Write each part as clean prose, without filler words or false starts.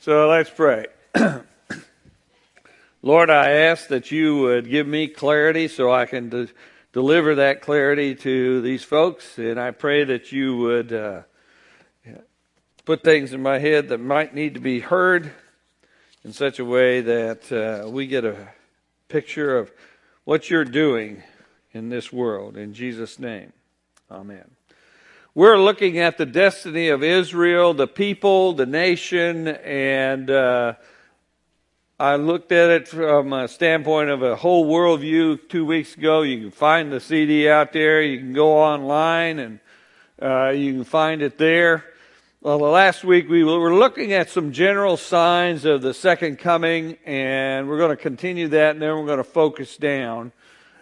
So let's pray. Lord, I ask that you would give me clarity so I can deliver that clarity to these folks. And I pray that you would put things in my head that might need to be heard in such a way that we get a picture of what you're doing in this world. In Jesus' name, amen. We're looking at the destiny of Israel, the people, the nation, and I looked at it from a standpoint of a whole worldview 2 weeks ago. You can find the CD out there. You can go online and you can find it there. Well, last week we were looking at some general signs of the second coming, and we're going to continue that, and then we're going to focus down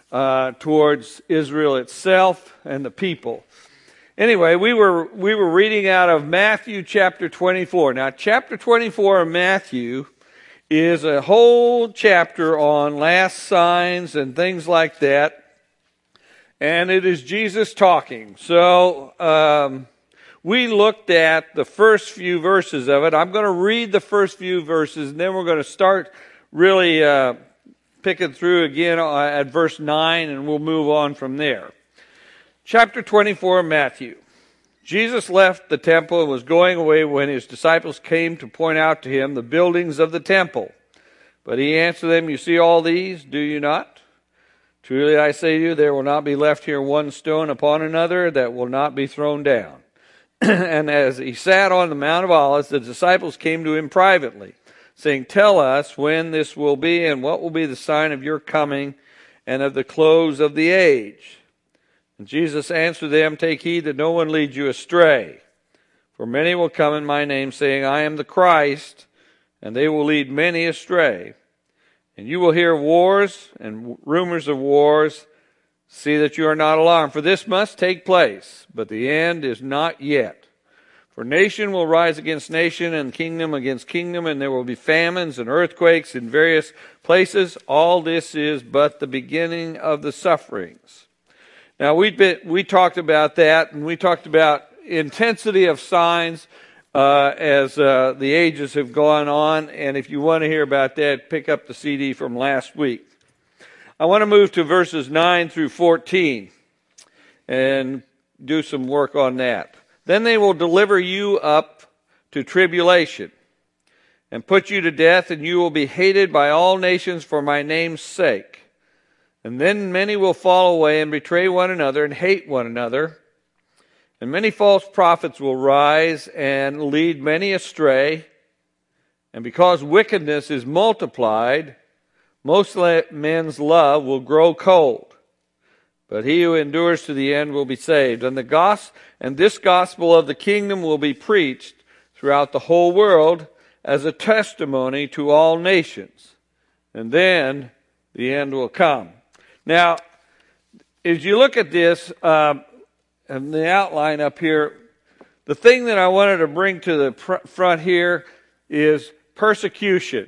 towards Israel itself and the people. Anyway, we were reading out of Matthew chapter 24. Now, chapter 24 of Matthew is a whole chapter on last signs and things like that. And it is Jesus talking. So, we looked at the first few verses of it. I'm going to read the first few verses, and then we're going to start really picking through again at verse 9, and we'll move on from there. Chapter 24 of Matthew. Jesus left the temple and was going away when his disciples came to point out to him the buildings of the temple. But he answered them, "You see all these, do you not? Truly I say to you, there will not be left here one stone upon another that will not be thrown down." And as he sat on the Mount of Olives, the disciples came to him privately, saying, "Tell us when this will be, and what will be the sign of your coming and of the close of the age?" And Jesus answered them, "Take heed that no one leads you astray. For many will come in my name, saying, 'I am the Christ,' and they will lead many astray. And you will hear wars and rumors of wars. See that you are not alarmed, for this must take place, but the end is not yet. For nation will rise against nation, and kingdom against kingdom, and there will be famines and earthquakes in various places. All this is but the beginning of the sufferings." Now, we talked about that, and we talked about intensity of signs as the ages have gone on. And if you want to hear about that, pick up the CD from last week. I want to move to verses 9 through 14 and do some work on that. "Then they will deliver you up to tribulation and put you to death, and you will be hated by all nations for my name's sake. And then many will fall away and betray one another and hate one another. And many false prophets will rise and lead many astray. And because wickedness is multiplied, most men's love will grow cold. But he who endures to the end will be saved. And this gospel of the kingdom will be preached throughout the whole world as a testimony to all nations. And then the end will come." Now, as you look at this, and the outline up here, the thing that I wanted to bring to the front here is persecution.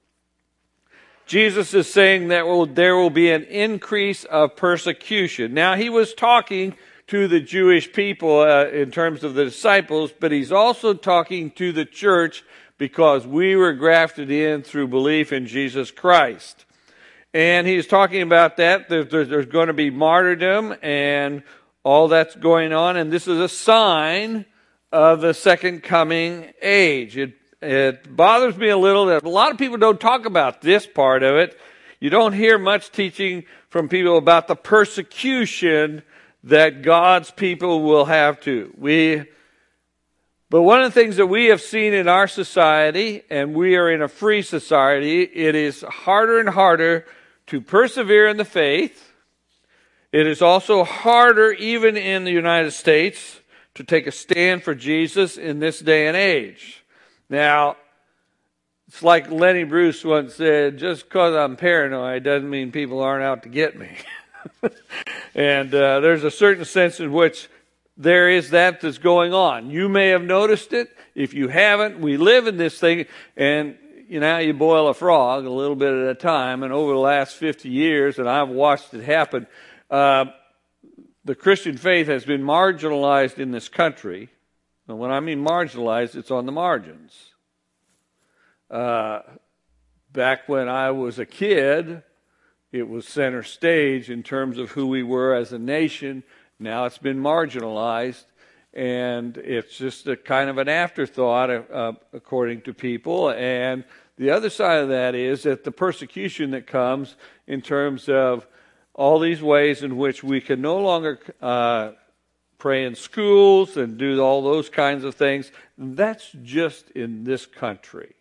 Jesus is saying that there will be an increase of persecution. Now, he was talking to the Jewish people in terms of the disciples, but he's also talking to the church because we were grafted in through belief in Jesus Christ. And he's talking about that. There's going to be martyrdom and all that's going on. And this is a sign of the second coming age. It bothers me a little that a lot of people don't talk about this part of it. You don't hear much teaching from people about the persecution that God's people will have to. But one of the things that we have seen in our society, and we are in a free society, it is harder and harder to persevere in the faith. It is also harder, even in the United States, to take a stand for Jesus in this day and age. Now, it's like Lenny Bruce once said, "Just because I'm paranoid doesn't mean people aren't out to get me." And there's a certain sense in which there is that's going on. You may have noticed it. If you haven't, we live in this thing, and you boil a frog a little bit at a time, and over the last 50 years, and I've watched it happen, the Christian faith has been marginalized in this country. And when I mean marginalized, it's on the margins. Back when I was a kid, it was center stage in terms of who we were as a nation. Now it's been marginalized, and it's just a kind of an afterthought, according to people. And the other side of that is that the persecution that comes in terms of all these ways in which we can no longer pray in schools and do all those kinds of things, that's just in this country.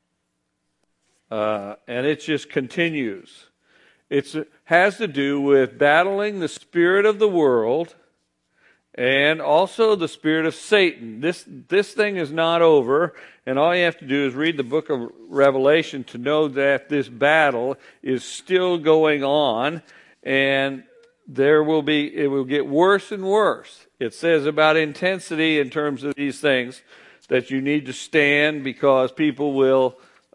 And it just continues. It has to do with battling the spirit of the world and also the spirit of Satan. This thing is not over, and all you have to do is read the book of Revelation to know that this battle is still going on, and it will get worse and worse. It says about intensity in terms of these things that you need to stand because people will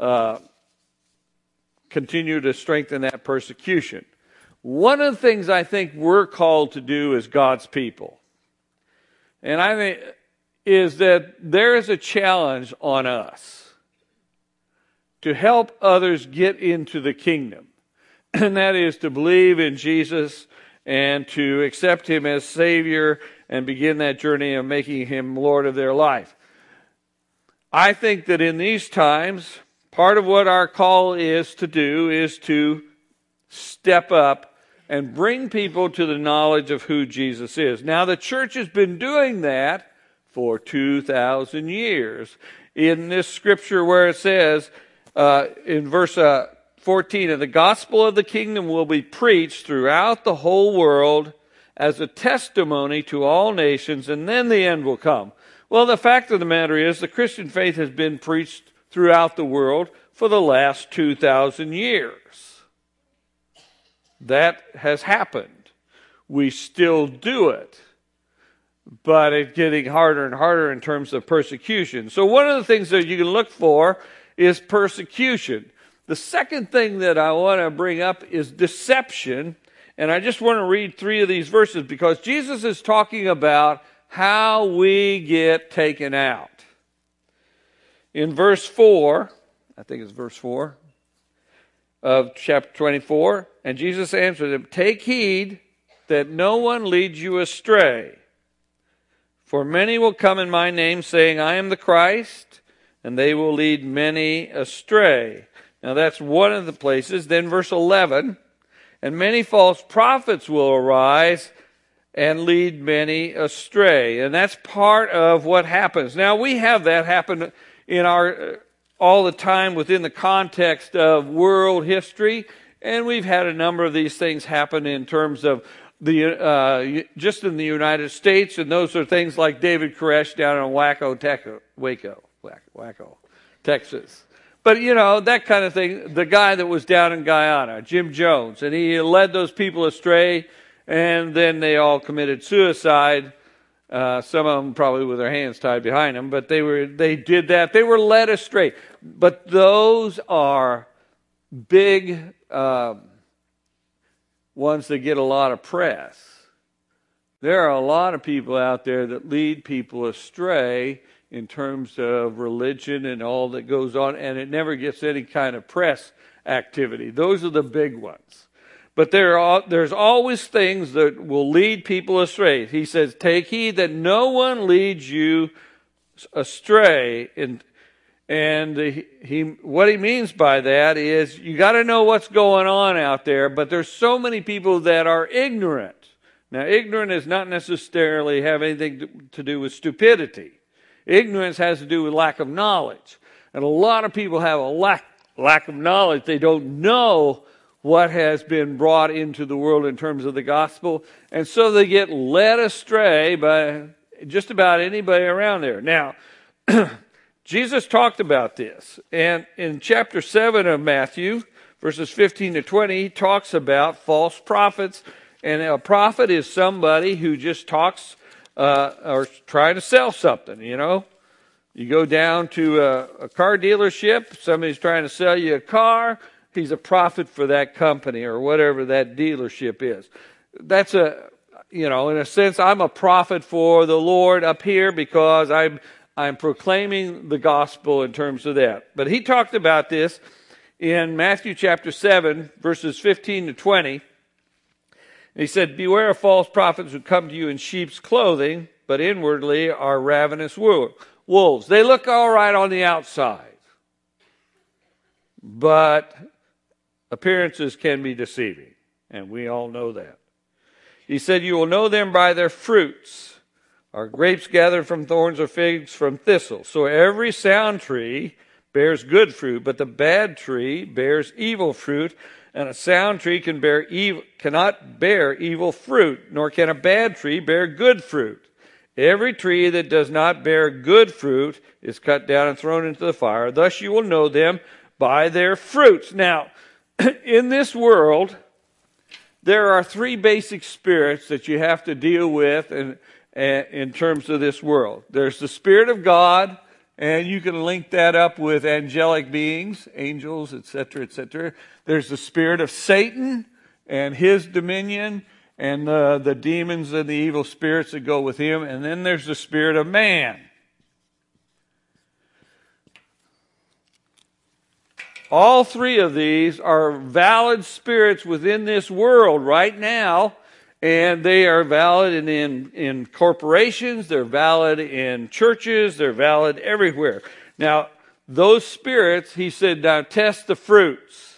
continue to strengthen that persecution. One of the things I think we're called to do as God's people, and I think, is that there is a challenge on us to help others get into the kingdom. And that is to believe in Jesus and to accept Him as Savior and begin that journey of making Him Lord of their life. I think that in these times, part of what our call is to do is to step up and bring people to the knowledge of who Jesus is. Now, the church has been doing that for 2,000 years. In this scripture where it says, in verse 14, and the gospel of the kingdom will be preached throughout the whole world as a testimony to all nations, and then the end will come. Well, the fact of the matter is the Christian faith has been preached throughout the world for the last 2,000 years. That has happened. We still do it, but it's getting harder and harder in terms of persecution. So one of the things that you can look for is persecution. The second thing that I want to bring up is deception, and I just want to read 3 of these verses because Jesus is talking about how we get taken out. In verse 4, I think it's verse 4 of chapter 24, and Jesus answered them, "Take heed that no one leads you astray. For many will come in my name, saying, I am the Christ, and they will lead many astray." Now that's one of the places. Then verse 11, "And many false prophets will arise and lead many astray." And that's part of what happens. Now we have that happen in our all the time within the context of world history, and we've had a number of these things happen in terms of the just in the United States, and those are things like David Koresh down in Waco, Texas. But, that kind of thing. The guy that was down in Guyana, Jim Jones, and he led those people astray, and then they all committed suicide. Some of them probably with their hands tied behind them, but they did that. They were led astray. But those are big ones that get a lot of press. There are a lot of people out there that lead people astray in terms of religion and all that goes on, and it never gets any kind of press activity. Those are the big ones. But there's always things that will lead people astray. He says, take heed that no one leads you astray. And what he means by that is you got to know what's going on out there, but there's so many people that are ignorant. Now, ignorant does not necessarily have anything to do with stupidity. Ignorance has to do with lack of knowledge. And a lot of people have a lack of knowledge. They don't know what has been brought into the world in terms of the gospel. And so they get led astray by just about anybody around there. Now, Jesus talked about this. And in chapter 7 of Matthew, verses 15 to 20, he talks about false prophets. And a prophet is somebody who just talks or trying to sell something, You go down to a car dealership, somebody's trying to sell you a car. He's a prophet for that company or whatever that dealership is. That's in a sense, I'm a prophet for the Lord up here because I'm proclaiming the gospel in terms of that. But he talked about this in Matthew chapter 7, verses 15 to 20. He said, beware of false prophets who come to you in sheep's clothing, but inwardly are ravenous wolves. They look all right on the outside, but appearances can be deceiving, and we all know that. He said, you will know them by their fruits. Are grapes gathered from thorns or figs from thistles? So every sound tree bears good fruit, but the bad tree bears evil fruit. And a sound tree cannot bear evil fruit, nor can a bad tree bear good fruit. Every tree that does not bear good fruit is cut down and thrown into the fire. Thus you will know them by their fruits. Now, in this world, there are three basic spirits that you have to deal with in terms of this world. There's the Spirit of God, and you can link that up with angelic beings, angels, etc., etc. There's the spirit of Satan and his dominion, and the demons and the evil spirits that go with him. And then there's the spirit of man. All three of these are valid spirits within this world right now. And they are valid in corporations, they're valid in churches, they're valid everywhere. Now, those spirits, he said, now test the fruits.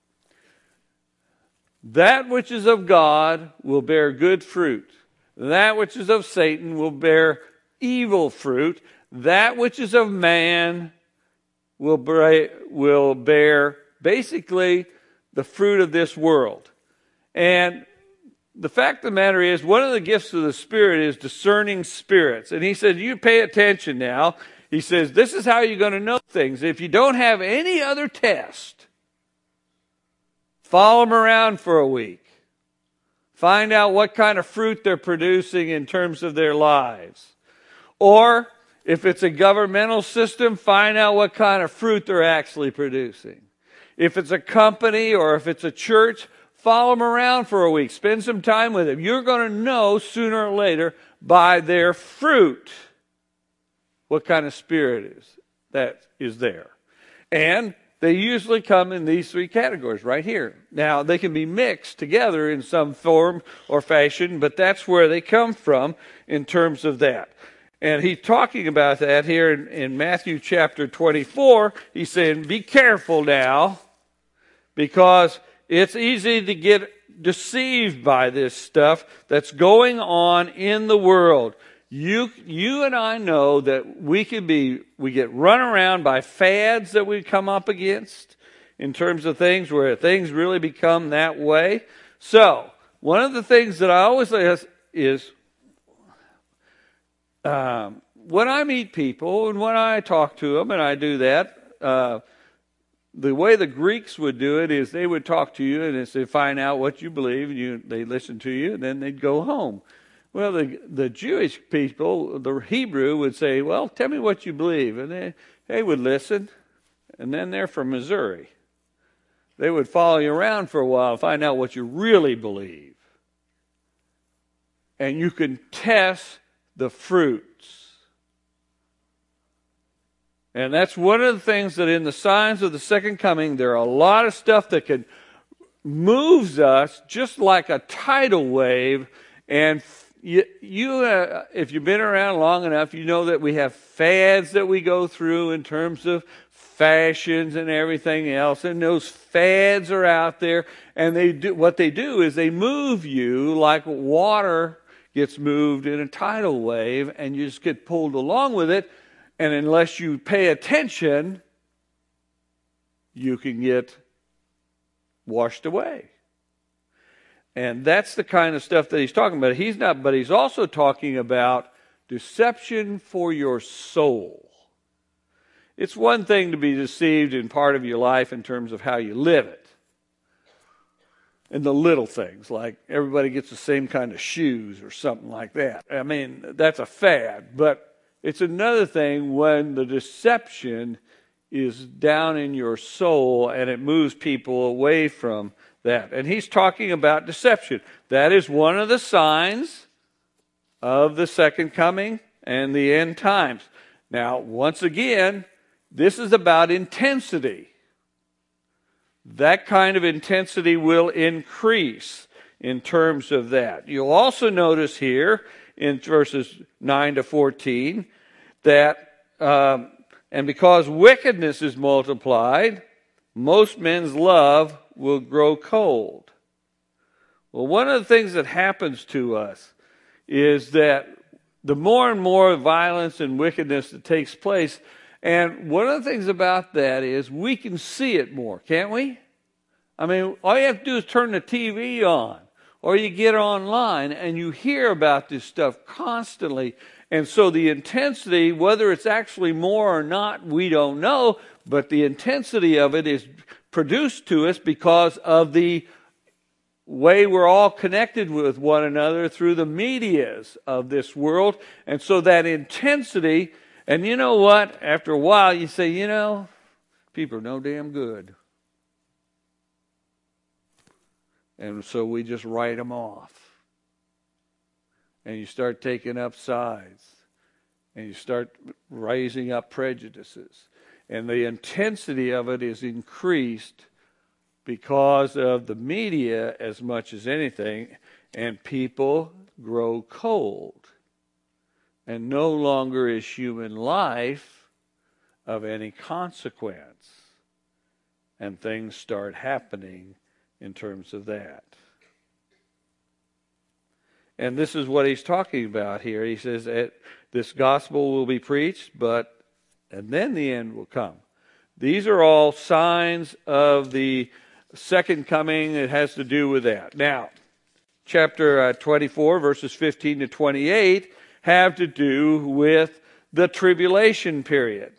That which is of God will bear good fruit. That which is of Satan will bear evil fruit. That which is of man will bear basically the fruit of this world. And the fact of the matter is, one of the gifts of the Spirit is discerning spirits. And he said, you pay attention now. He says, this is how you're going to know things. If you don't have any other test, follow them around for a week. Find out what kind of fruit they're producing in terms of their lives. Or, if it's a governmental system, find out what kind of fruit they're actually producing. If it's a company or if it's a church, follow them around for a week. Spend some time with them. You're going to know sooner or later by their fruit what kind of spirit that is there. And they usually come in these three categories right here. Now, they can be mixed together in some form or fashion, but that's where they come from in terms of that. And he's talking about that here in Matthew chapter 24. He's saying, be careful now, because it's easy to get deceived by this stuff that's going on in the world. You and I know that we get run around by fads that we come up against in terms of things where things really become that way. So, one of the things that I always say is when I meet people and when I talk to them, and I do that, the way the Greeks would do it is they would talk to you and they'd find out what you believe, and they'd listen to you, and then they'd go home. Well, the Jewish people, the Hebrew, would say, well, tell me what you believe. And they would listen, and then they're from Missouri. They would follow you around for a while and find out what you really believe. And you can test the fruits. And that's one of the things that in the signs of the second coming, there are a lot of stuff that moves us just like a tidal wave. And if you've been around long enough, you know that we have fads that we go through in terms of fashions and everything else. And those fads are out there. And what they do is they move you like water gets moved in a tidal wave, and you just get pulled along with it. And unless you pay attention, you can get washed away. And that's the kind of stuff that he's talking about. But he's also talking about deception for your soul. It's one thing to be deceived in part of your life in terms of how you live it. And the little things, like everybody gets the same kind of shoes or something like that. I mean, that's a fad. But it's another thing when the deception is down in your soul and it moves people away from that. And he's talking about deception. That is one of the signs of the second coming and the end times. Now, once again, this is about intensity. That kind of intensity will increase in terms of that. You'll also notice here in verses 9 to 14 that, and because wickedness is multiplied, most men's love will grow cold. Well, one of the things that happens to us is that the more and more violence and wickedness that takes place, and one of the things about that is we can see it more, can't we? I mean, all you have to do is turn the TV on, or you get online, and you hear about this stuff constantly. And so the intensity, whether it's actually more or not, we don't know, but the intensity of it is produced to us because of the way we're all connected with one another through the medias of this world. And so that intensity, and you know what? After a while you say, people are no damn good. And so we just write them off. And you start taking up sides. And you start raising up prejudices. And the intensity of it is increased because of the media as much as anything, and people grow cold. And no longer is human life of any consequence. And things start happening in terms of that. And this is what he's talking about here. He says that this gospel will be preached, and then the end will come. These are all signs of the second coming. It has to do with that. Now, chapter 24, verses 15 to 28, have to do with the tribulation period.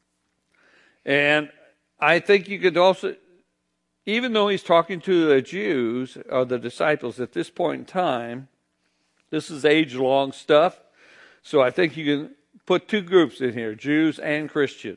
And I think you could also, even though he's talking to the Jews, or the disciples at this point in time, this is age-long stuff. So I think you can put two groups in here, Jews and Christians.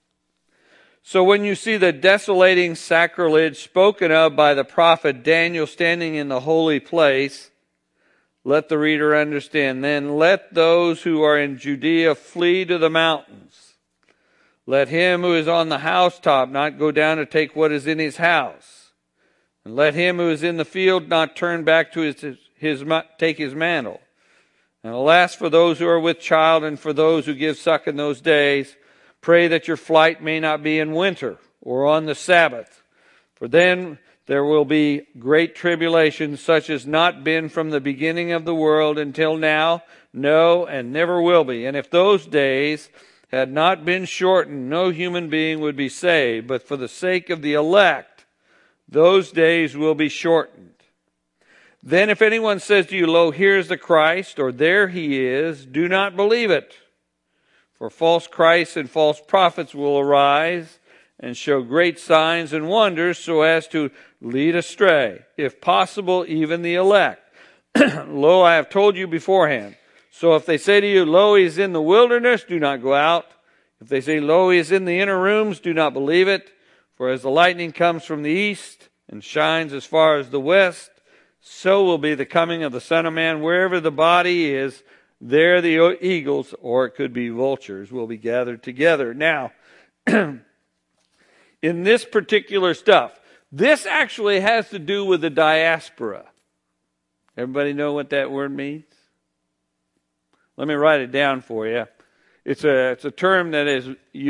So when you see the desolating sacrilege spoken of by the prophet Daniel standing in the holy place, let the reader understand. Then let those who are in Judea flee to the mountains. Let him who is on the housetop not go down to take what is in his house. And let him who is in the field not turn back to take his mantle. And alas for those who are with child and for those who give suck in those days. Pray that your flight may not be in winter or on the Sabbath. For then there will be great tribulation such as not been from the beginning of the world until now, no, and never will be. And if those days had not been shortened, no human being would be saved. But for the sake of the elect, those days will be shortened. Then if anyone says to you, lo, here's the Christ, or there he is, do not believe it. For false Christs and false prophets will arise and show great signs and wonders so as to lead astray, if possible, even the elect. Lo, I have told you beforehand. So if they say to you, lo, he is in the wilderness, do not go out. If they say, lo, he is in the inner rooms, do not believe it. For as the lightning comes from the east and shines as far as the west, so will be the coming of the Son of Man. Wherever the body is, there the eagles, or it could be vultures, will be gathered together. Now, in this particular stuff, this actually has to do with the diaspora. Everybody know what that word means? Let me write it down for you. It's a term that is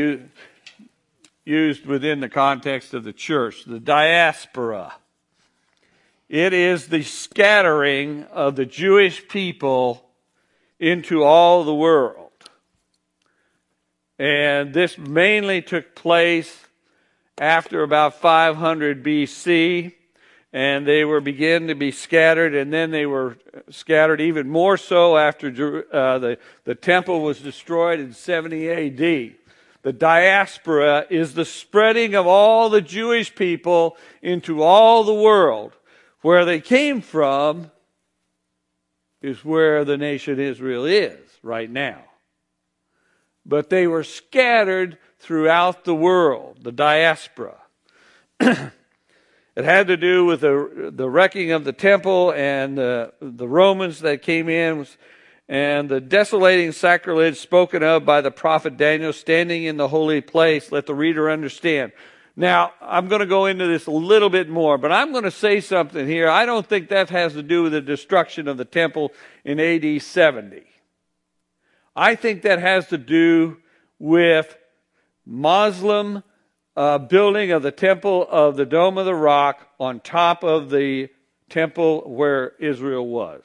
used within the context of the church. The diaspora. It is the scattering of the Jewish people into all the world. And this mainly took place after about 500 BC, and they began to be scattered, and then they were scattered even more so after the temple was destroyed in 70 AD. The diaspora is the spreading of all the Jewish people into all the world. Where they came from is where the nation Israel is right now. But they were scattered throughout the world, the diaspora. It had to do with the wrecking of the temple and the Romans that came in. and the desolating sacrilege spoken of by the prophet Daniel standing in the holy place. Let the reader understand. Now, I'm going to go into this a little bit more, but I'm going to say something here. I don't think that has to do with the destruction of the temple in AD 70. I think that has to do with Muslim building of the temple of the Dome of the Rock on top of the temple where Israel was.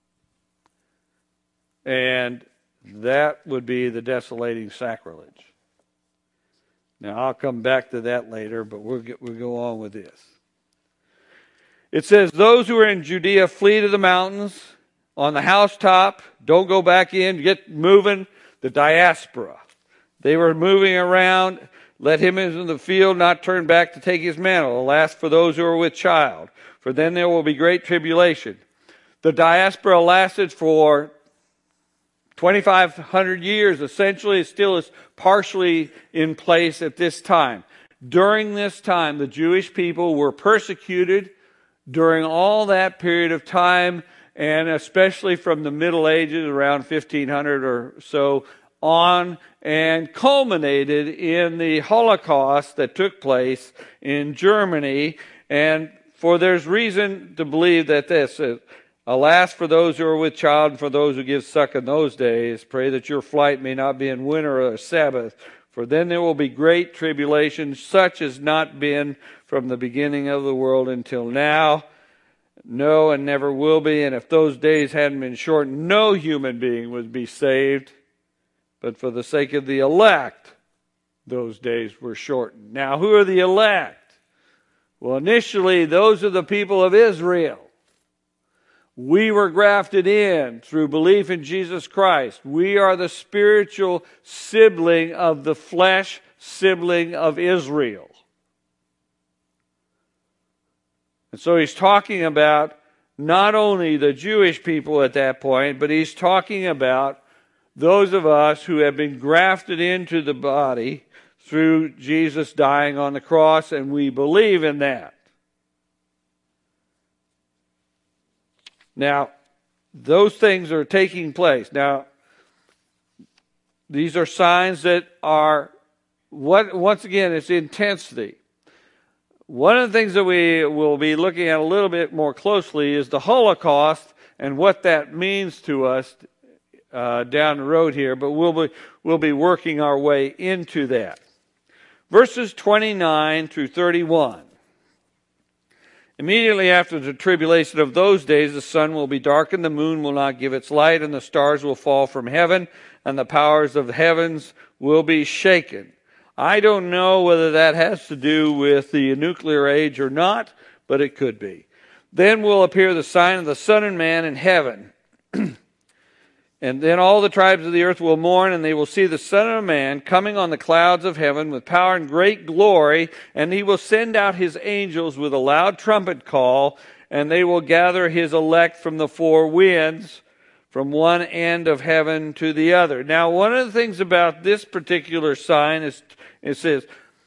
And that would be the desolating sacrilege. Now, I'll come back to that later, but we'll go on with this. It says, those who are in Judea flee to the mountains, on the housetop, don't go back in, get moving, the diaspora. They were moving around, let him into the field, not turn back to take his mantle. Alas, for those who are with child, for then there will be great tribulation. The diaspora lasted for 2,500 years, essentially. It still is partially in place at this time. During this time, the Jewish people were persecuted during all that period of time, and especially from the Middle Ages, around 1500 or so on, and culminated in the Holocaust that took place in Germany. And there's reason to believe that this is, alas, for those who are with child and for those who give suck in those days, pray that your flight may not be in winter or Sabbath, for then there will be great tribulation, such as not been from the beginning of the world until now. No, and never will be. And if those days hadn't been shortened, no human being would be saved. But for the sake of the elect, those days were shortened. Now, who are the elect? Well, initially, those are the people of Israel. We were grafted in through belief in Jesus Christ. We are the spiritual sibling of the flesh sibling of Israel. And so he's talking about not only the Jewish people at that point, but he's talking about those of us who have been grafted into the body through Jesus dying on the cross, and we believe in that. Now, those things are taking place. Now, these are signs that are, once again, it's intensity. One of the things that we will be looking at a little bit more closely is the Holocaust and what that means to us down the road here, but we'll be working our way into that. Verses 29 through 31. Immediately after the tribulation of those days, the sun will be darkened, the moon will not give its light, and the stars will fall from heaven, and the powers of the heavens will be shaken. I don't know whether that has to do with the nuclear age or not, but it could be. Then will appear the sign of the Son of Man in heaven. And then all the tribes of the earth will mourn, and they will see the Son of Man coming on the clouds of heaven with power and great glory, and he will send out his angels with a loud trumpet call, and they will gather his elect from the four winds, from one end of heaven to the other. Now, one of the things about this particular sign is, it says,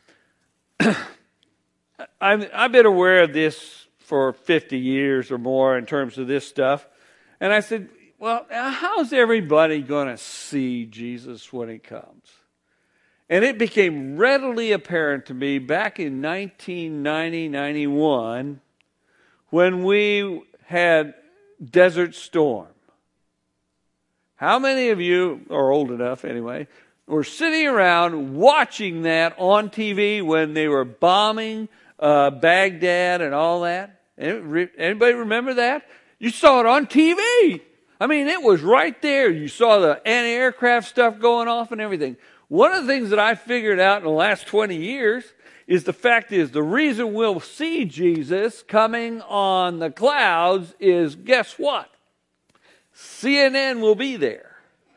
I've been aware of this for 50 years or more in terms of this stuff, and I said, well, how's everybody going to see Jesus when he comes? And it became readily apparent to me back in 1990-91 when we had Desert Storm. How many of you are old enough anyway, were sitting around watching that on TV when they were bombing Baghdad and all that? Anybody remember that? You saw it on TV. I mean, it was right there. You saw the anti-aircraft stuff going off and everything. One of the things that I figured out in the last 20 years is the reason we'll see Jesus coming on the clouds is, guess what? CNN will be there.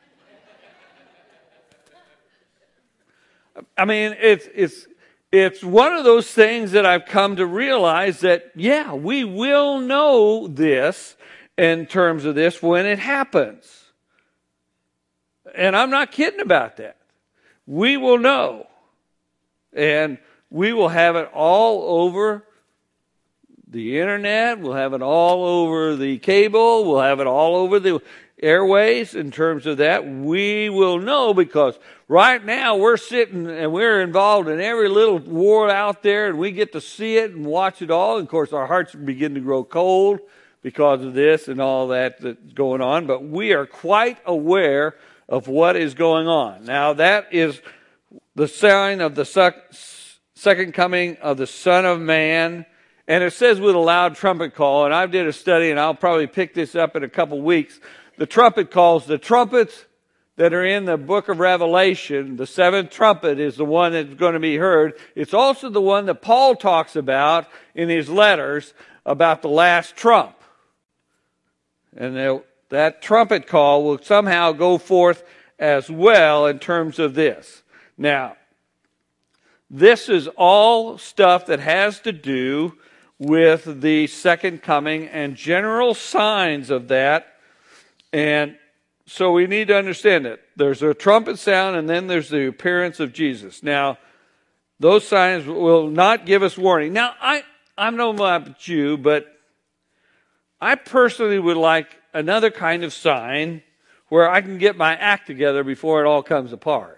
I mean, it's one of those things that I've come to realize that, yeah, we will know this in terms of this when it happens. And I'm not kidding about that. We will know. And we will have it all over the internet. We'll have it all over the cable. We'll have it all over airways in terms of that, we will know, because right now we're sitting and we're involved in every little war out there, and we get to see it and watch it all. And of course, our hearts begin to grow cold because of this and all that's going on. But we are quite aware of what is going on. Now, that is the sign of the second coming of the Son of Man. And it says with a loud trumpet call, and I did a study, and I'll probably pick this up in a couple weeks. The trumpet calls, the trumpets that are in the book of Revelation, the seventh trumpet is the one that's going to be heard. It's also the one that Paul talks about in his letters about the last trump. And that trumpet call will somehow go forth as well in terms of this. Now, this is all stuff that has to do with the second coming and general signs of that. And so we need to understand it. There's a trumpet sound, and then there's the appearance of Jesus. Now, those signs will not give us warning. Now, I don't know about you, but I personally would like another kind of sign where I can get my act together before it all comes apart.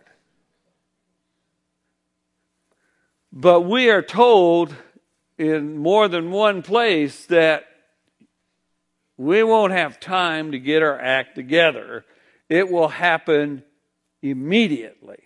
But we are told in more than one place that we won't have time to get our act together. It will happen immediately.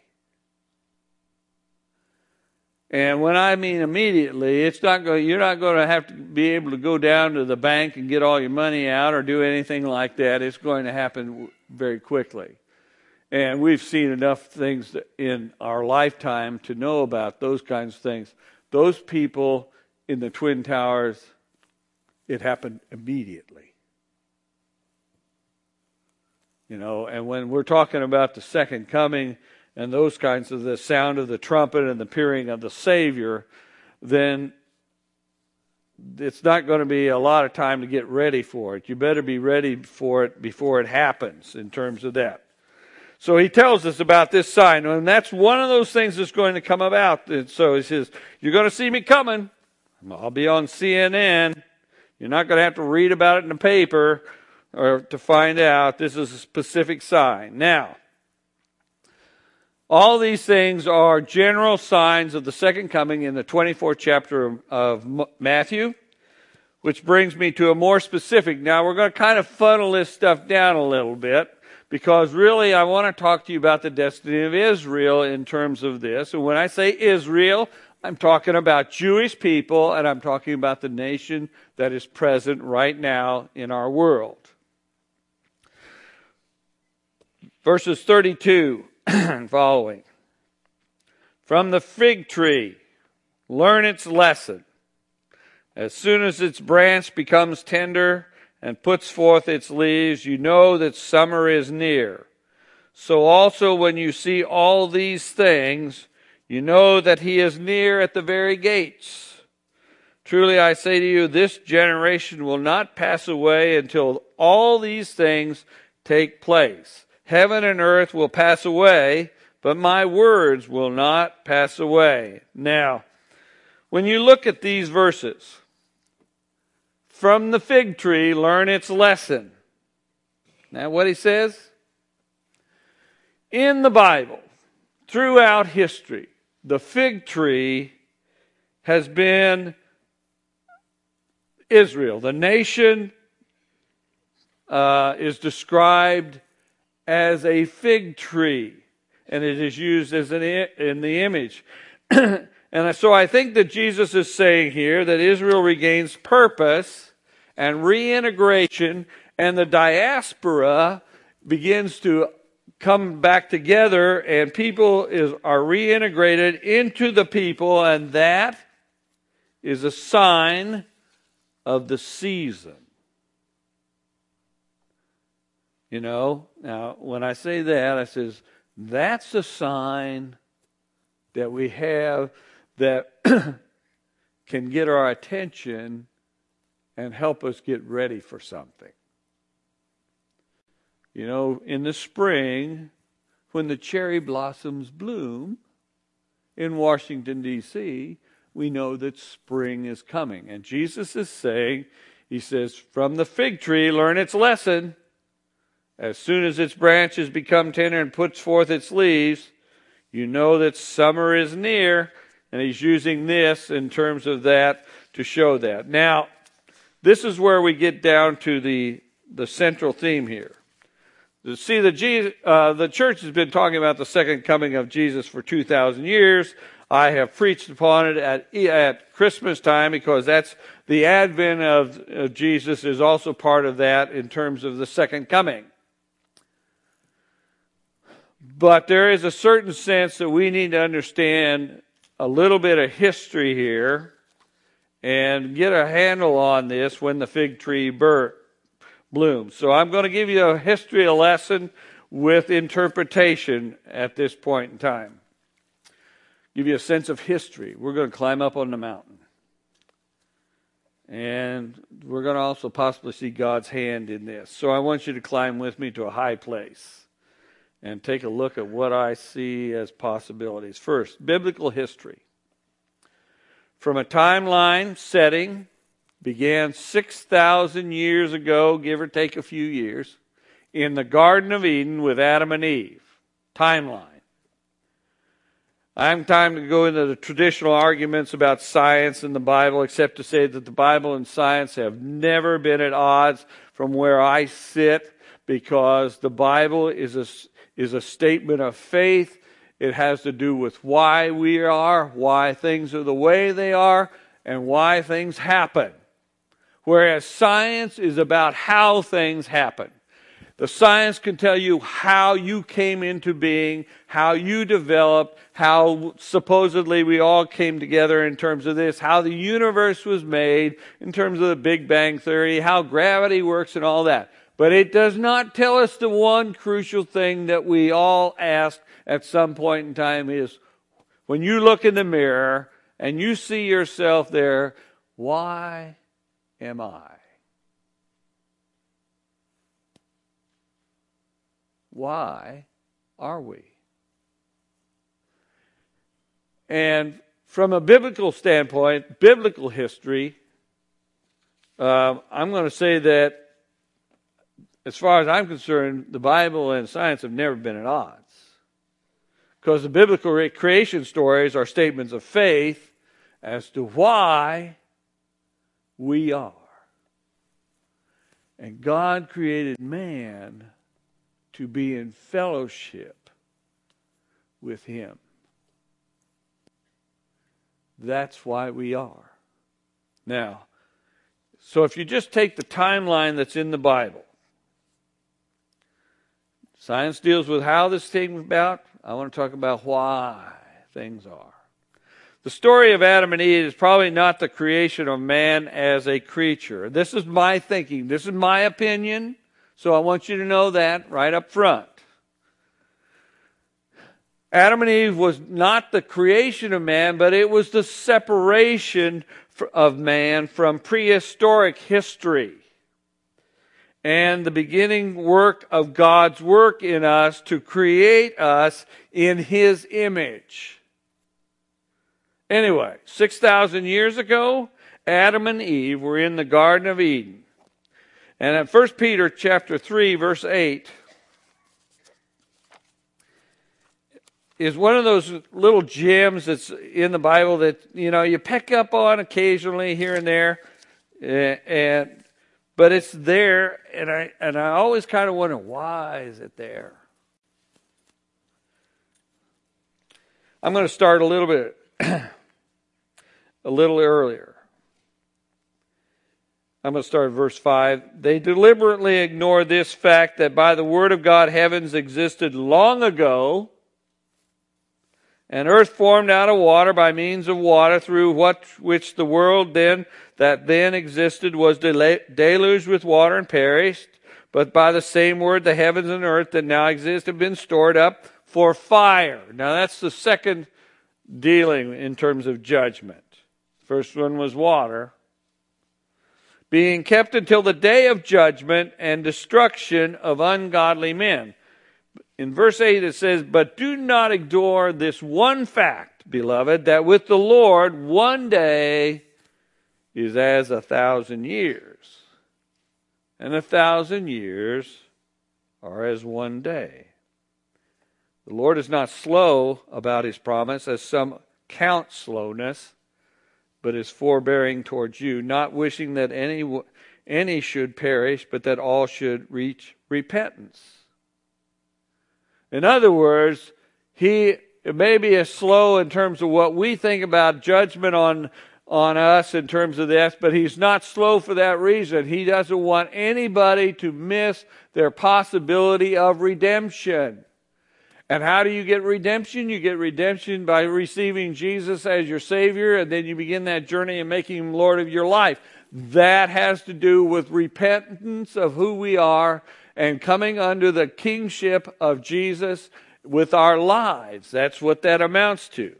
And when I mean immediately, you're not going to have to be able to go down to the bank and get all your money out or do anything like that. It's going to happen very quickly. And we've seen enough things in our lifetime to know about those kinds of things. Those people in the Twin Towers, it happened immediately. You know, and when we're talking about the second coming and those kinds of the sound of the trumpet and the appearing of the Savior, then it's not going to be a lot of time to get ready for it. You better be ready for it before it happens in terms of that. So he tells us about this sign, and that's one of those things that's going to come about. And so he says, you're going to see me coming. I'll be on CNN. You're not going to have to read about it in the paper or to find out. This is a specific sign. Now, all these things are general signs of the second coming in the 24th chapter of Matthew, which brings me to a more specific. Now, we're going to kind of funnel this stuff down a little bit, because really I want to talk to you about the destiny of Israel in terms of this. And when I say Israel, I'm talking about Jewish people, and I'm talking about the nation that is present right now in our world. Verses 32 and following. From the fig tree, learn its lesson. As soon as its branch becomes tender and puts forth its leaves, you know that summer is near. So also when you see all these things, you know that he is near at the very gates. Truly I say to you, this generation will not pass away until all these things take place. Heaven and earth will pass away, but my words will not pass away. Now, when you look at these verses, from the fig tree, learn its lesson. Now, what he says? In the Bible, throughout history, the fig tree has been Israel. The nation is described as a fig tree, and it is used as in the image. And so I think that Jesus is saying here that Israel regains purpose and reintegration, and the diaspora begins to come back together, and people are reintegrated into the people, and that is a sign of the season. You know, now when I say that, I says that's a sign that we have that can get our attention and help us get ready for something. You know, in the spring, when the cherry blossoms bloom in Washington, D.C., we know that spring is coming. And Jesus is saying, he says, from the fig tree, learn its lesson. As soon as its branches become tender and puts forth its leaves, you know that summer is near. And he's using this in terms of that to show that. Now, this is where we get down to the central theme here. See, the church has been talking about the second coming of Jesus for 2,000 years. I have preached upon it at Christmas time because that's the advent of Jesus is also part of that in terms of the second coming. But there is a certain sense that we need to understand a little bit of history here and get a handle on this when the fig tree blooms. So I'm going to give you a history lesson with interpretation at this point in time. Give you a sense of history. We're going to climb up on the mountain. And we're going to also possibly see God's hand in this. So I want you to climb with me to a high place and take a look at what I see as possibilities. First, biblical history. From a timeline setting, began 6,000 years ago, give or take a few years, in the Garden of Eden with Adam and Eve. Timeline. I haven't time to go into the traditional arguments about science and the Bible, except to say that the Bible and science have never been at odds from where I sit, because the Bible is a statement of faith. It has to do with why we are, why things are the way they are, and why things happen. Whereas science is about how things happen. The science can tell you how you came into being, how you developed, how supposedly we all came together in terms of this, how the universe was made in terms of the Big Bang Theory, how gravity works and all that. But it does not tell us the one crucial thing that we all ask at some point in time is, when you look in the mirror and you see yourself there, why am I? Why are we? And from a biblical standpoint, biblical history, I'm going to say that as far as I'm concerned, the Bible and science have never been at odds. Because the biblical creation stories are statements of faith as to why we are. And God created man to be in fellowship with Him. That's why we are. Now, so if you just take the timeline that's in the Bible, science deals with how this came about. I want to talk about why things are. The story of Adam and Eve is probably not the creation of man as a creature. This is my thinking. This is my opinion. So I want you to know that right up front. Adam and Eve was not the creation of man, but it was the separation of man from prehistoric history and the beginning work of God's work in us to create us in His image. Anyway, 6,000 years ago, Adam and Eve were in the Garden of Eden. And in 1 Peter chapter 3, verse 8, is one of those little gems that's in the Bible that, you pick up on occasionally here and there. But it's there, and I always kind of wonder, why is it there? I'm going to start a little bit, a little earlier. I'm going to start at verse 5. They deliberately ignore this fact that by the word of God, heavens existed long ago, and earth formed out of water by means of water, through which the world that then existed was deluged with water and perished. But by the same word, the heavens and earth that now exist have been stored up for fire. Now that's the second dealing in terms of judgment. First one was water. Being kept until the day of judgment and destruction of ungodly men. In verse 8 it says, but do not ignore this one fact, beloved, that with the Lord 1 day is as 1,000 years, and 1,000 years are as one day. The Lord is not slow about his promise, as some count slowness, but is forbearing towards you, not wishing that any should perish, but that all should reach repentance. In other words, he maybe is slow in terms of what we think about judgment on us in terms of this, but he's not slow for that reason. He doesn't want anybody to miss their possibility of redemption. And how do you get redemption? You get redemption by receiving Jesus as your Savior, and then you begin that journey and making him Lord of your life. That has to do with repentance of who we are and coming under the kingship of Jesus with our lives. That's what that amounts to.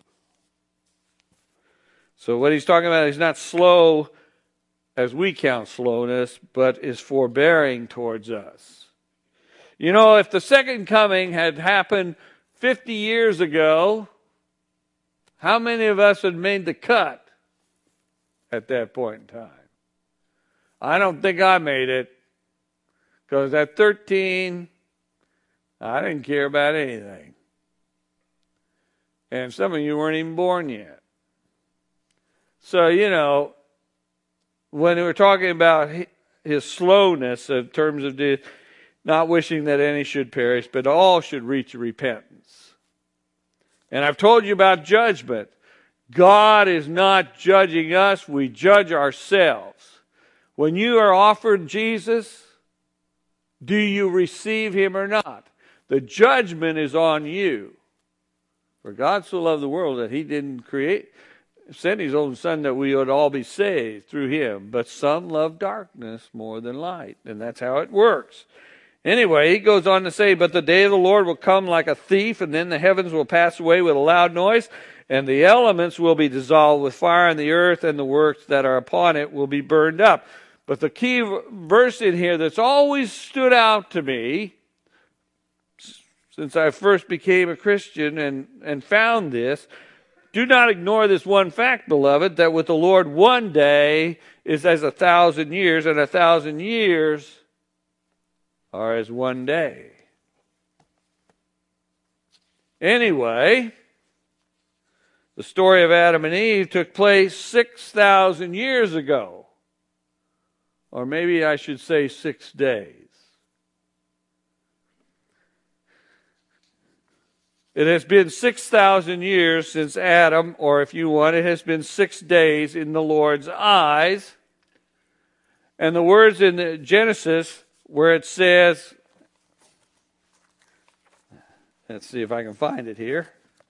So what he's talking about, he's not slow as we count slowness, but is forbearing towards us. You know, if the second coming had happened 50 years ago, how many of us had made the cut at that point in time? I don't think I made it, because at 13, I didn't care about anything. And some of you weren't even born yet. So, you know, when we're talking about his slowness in terms of not wishing that any should perish, but all should reach repentance. And I've told you about judgment. God is not judging us, we judge ourselves. When you are offered Jesus, do you receive him or not? The judgment is on you. For God so loved the world that he didn't send his own Son that we would all be saved through him. But some love darkness more than light. And that's how it works. Anyway, he goes on to say, but the day of the Lord will come like a thief, and then the heavens will pass away with a loud noise, and the elements will be dissolved with fire, and the earth and the works that are upon it will be burned up. But the key verse in here that's always stood out to me since I first became a Christian and found this, do not ignore this one fact, beloved, that with the Lord 1 day is as 1,000 years, and 1,000 years are as 1 day. Anyway, the story of Adam and Eve took place 6,000 years ago. Or maybe I should say 6 days. It has been 6,000 years since Adam, or if you want, it has been 6 days in the Lord's eyes. And the words in the Genesis where it says, let's see if I can find it here.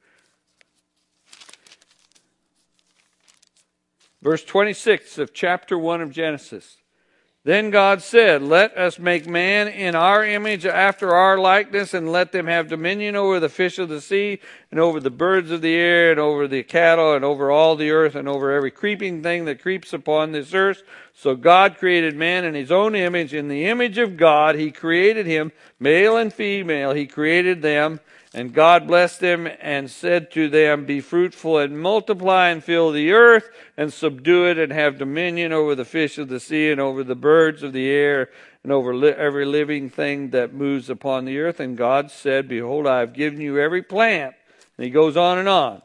Verse 26 of chapter 1 of Genesis. Then God said, let us make man in our image after our likeness, and let them have dominion over the fish of the sea, and over the birds of the air, and over the cattle, and over all the earth, and over every creeping thing that creeps upon this earth. So God created man in his own image. In the image of God he created him, male and female he created them. And God blessed them and said to them, be fruitful and multiply and fill the earth and subdue it and have dominion over the fish of the sea and over the birds of the air and over every living thing that moves upon the earth. And God said, behold, I have given you every plant. And he goes on and on.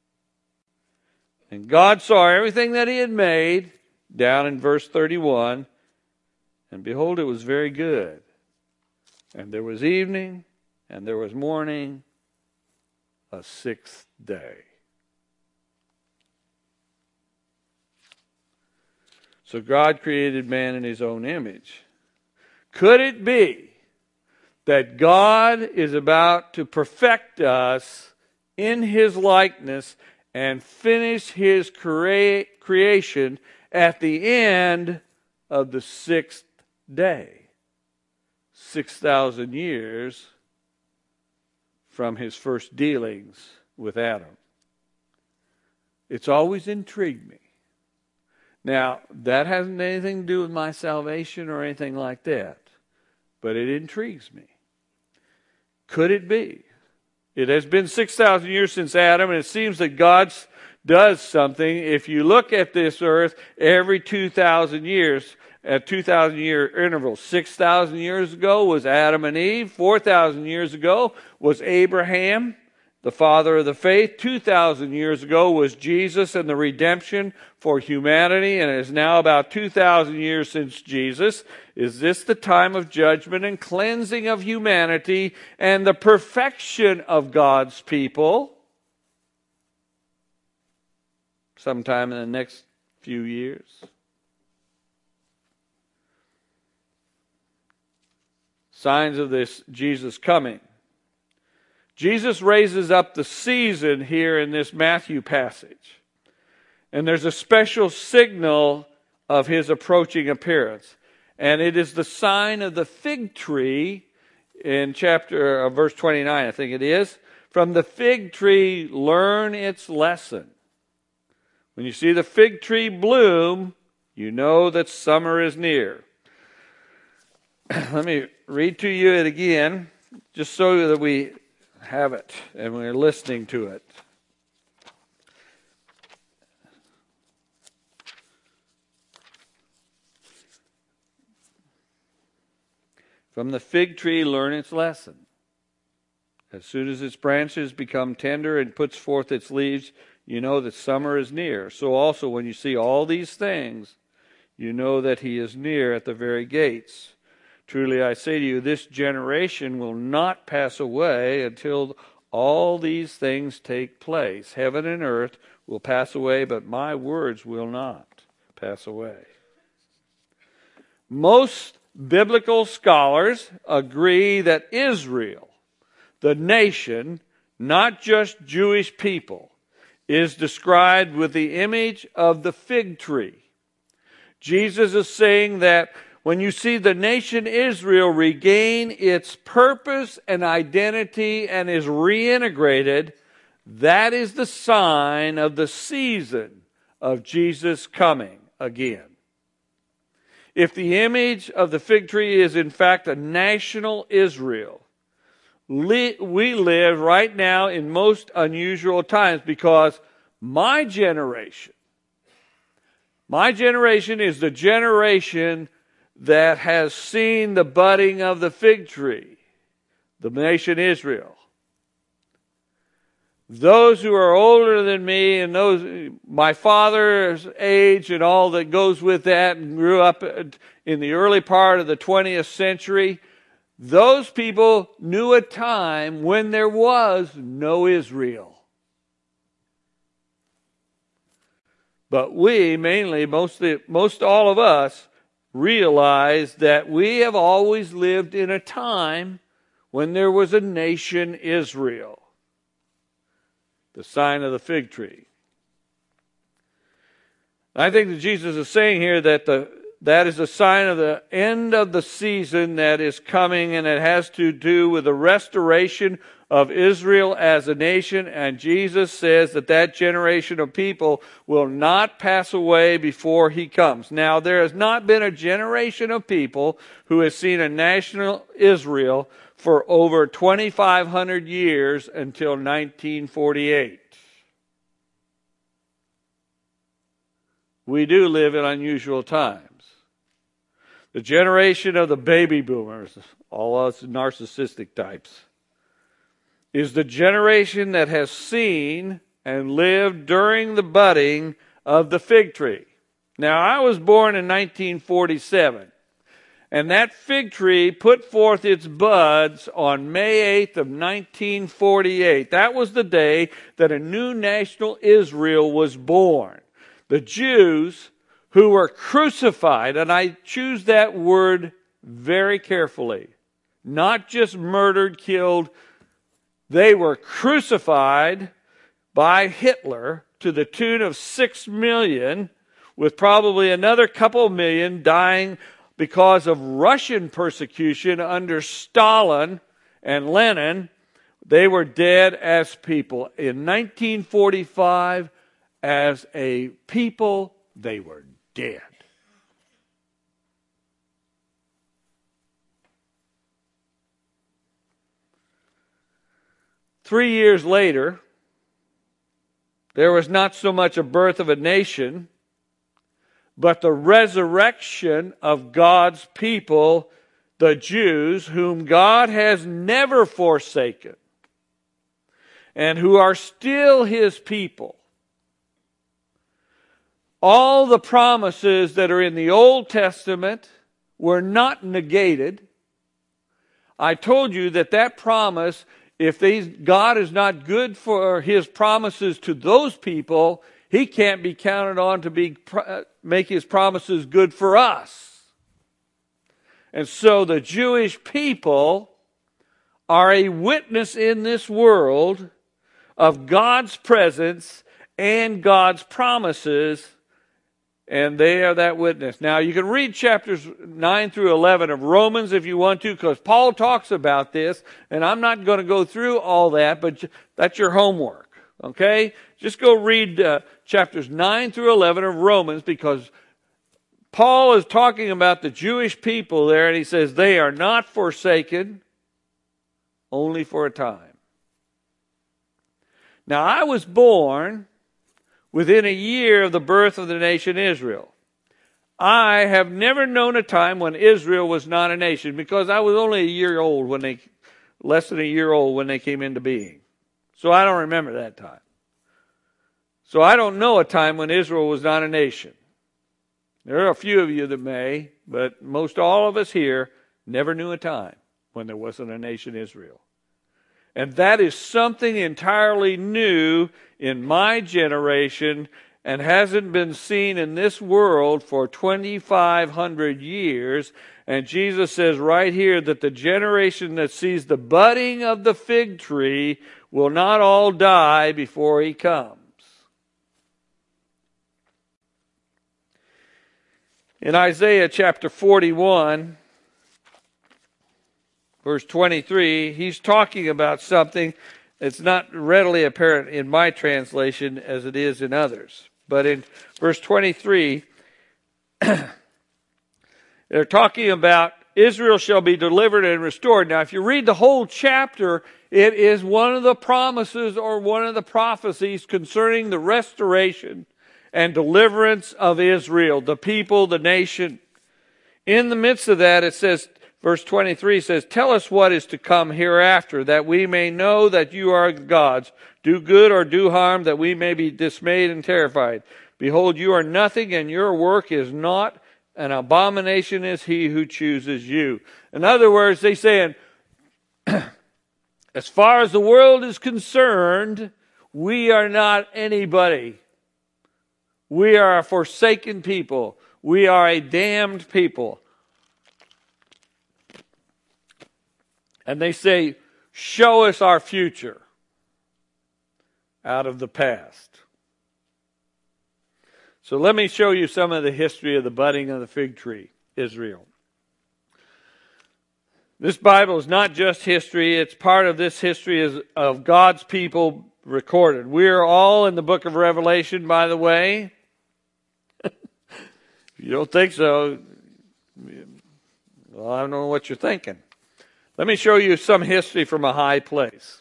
And God saw everything that he had made, down in verse 31, and behold, it was very good. And there was evening, and there was morning, a 6th day. So God created man in his own image. Could it be that God is about to perfect us in his likeness and finish his creation at the end of the 6th day? 6,000 years from his first dealings with Adam. It's always intrigued me. Now, that hasn't anything to do with my salvation or anything like that, but it intrigues me. Could it be? It has been 6,000 years since Adam, and it seems that God's does something. If you look at this earth every 2,000 years, at 2,000 year intervals, 6,000 years ago was Adam and Eve, 4,000 years ago was Abraham, the father of the faith, 2,000 years ago was Jesus and the redemption for humanity, and it is now about 2,000 years since Jesus. Is this the time of judgment and cleansing of humanity and the perfection of God's people? Sometime in the next few years. Signs of this Jesus coming. Jesus raises up the season here in this Matthew passage. And there's a special signal of his approaching appearance. And it is the sign of the fig tree in verse 29, I think it is. From the fig tree, learn its lesson. When you see the fig tree bloom, you know that summer is near. Let me read to you it again, just so that we have it and we're listening to it. From the fig tree, learn its lesson. As soon as its branches become tender and puts forth its leaves, you know that summer is near. So also when you see all these things, you know that he is near at the very gates. Truly I say to you, this generation will not pass away until all these things take place. Heaven and earth will pass away, but my words will not pass away. Most biblical scholars agree that Israel, the nation, not just Jewish people, is described with the image of the fig tree. Jesus is saying that when you see the nation Israel regain its purpose and identity and is reintegrated, that is the sign of the season of Jesus coming again. If the image of the fig tree is in fact a national Israel, we live right now in most unusual times because my generation is the generation that has seen the budding of the fig tree, the nation Israel. Those who are older than me and those my father's age and all that goes with that and grew up in the early part of the 20th century, those people knew a time when there was no Israel. But we, mainly, most all of us, realize that we have always lived in a time when there was a nation Israel. The sign of the fig tree. I think that Jesus is saying here that that is a sign of the end of the season that is coming, and it has to do with the restoration of Israel as a nation. And Jesus says that that generation of people will not pass away before he comes. Now, there has not been a generation of people who has seen a national Israel for over 2,500 years until 1948. We do live in unusual times. The generation of the baby boomers, all us narcissistic types, is the generation that has seen and lived during the budding of the fig tree. Now, I was born in 1947, and that fig tree put forth its buds on May 8th of 1948. That was the day that a new national Israel was born. The Jews who were crucified, and I choose that word very carefully, not just murdered, killed. They were crucified by Hitler to the tune of 6 million, with probably another couple million dying because of Russian persecution under Stalin and Lenin. They were dead as people. In 1945, as a people, they were dead. Three years later, there was not so much a birth of a nation, but the resurrection of God's people, the Jews, whom God has never forsaken, and who are still His people. All the promises that are in the Old Testament were not negated. I told you that promise, if God is not good for His promises to those people, He can't be counted on to make His promises good for us. And so the Jewish people are a witness in this world of God's presence and God's promises, and they are that witness. Now, you can read chapters 9 through 11 of Romans if you want to, because Paul talks about this, and I'm not going to go through all that, but that's your homework, okay? Just go read chapters 9 through 11 of Romans, because Paul is talking about the Jewish people there, and he says they are not forsaken, only for a time. Now, I was born within a year of the birth of the nation Israel. I have never known a time when Israel was not a nation, because I was only less than a year old when they came into being. So I don't remember that time. So I don't know a time when Israel was not a nation. There are a few of you that may, but most all of us here never knew a time when there wasn't a nation Israel. And that is something entirely new in my generation and hasn't been seen in this world for 2,500 years. And Jesus says right here that the generation that sees the budding of the fig tree will not all die before He comes. In Isaiah chapter 41, verse 23, he's talking about something that's not readily apparent in my translation as it is in others. But in verse 23, they're talking about Israel shall be delivered and restored. Now, if you read the whole chapter, it is one of the promises or one of the prophecies concerning the restoration and deliverance of Israel, the people, the nation. In the midst of that, it says, verse 23 says, tell us what is to come hereafter, that we may know that you are gods. Do good or do harm, that we may be dismayed and terrified. Behold, you are nothing, and your work is naught. An abomination is he who chooses you. In other words, they're saying, as far as the world is concerned, we are not anybody. We are a forsaken people. We are a damned people. And they say, show us our future out of the past. So let me show you some of the history of the budding of the fig tree, Israel. This Bible is not just history. It's part of this history of God's people recorded. We're all in the book of Revelation, by the way. If you don't think so, well, I don't know what you're thinking. Let me show you some history from a high place.